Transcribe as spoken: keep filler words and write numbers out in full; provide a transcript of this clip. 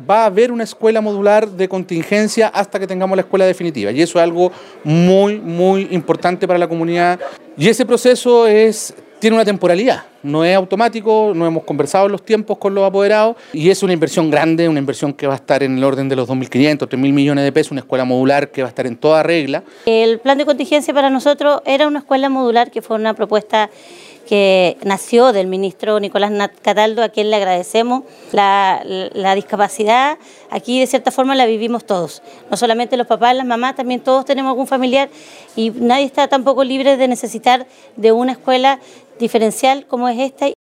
va a haber una escuela modular de contingencia hasta que tengamos la escuela definitiva. Y eso es algo muy, muy importante para la comunidad. Y ese proceso es, tiene una temporalidad, no es automático, no hemos conversado los tiempos con los apoderados y es una inversión grande, una inversión que va a estar en el orden de los dos mil quinientos, tres mil millones de pesos, una escuela modular que va a estar en toda regla. El plan de contingencia para nosotros era una escuela modular que fue una propuesta que nació del ministro Nicolás Cataldo, a quien le agradecemos. La, la discapacidad aquí de cierta forma la vivimos todos, no solamente los papás, las mamás, también todos tenemos algún familiar y nadie está tampoco libre de necesitar de una escuela diferencial como es esta.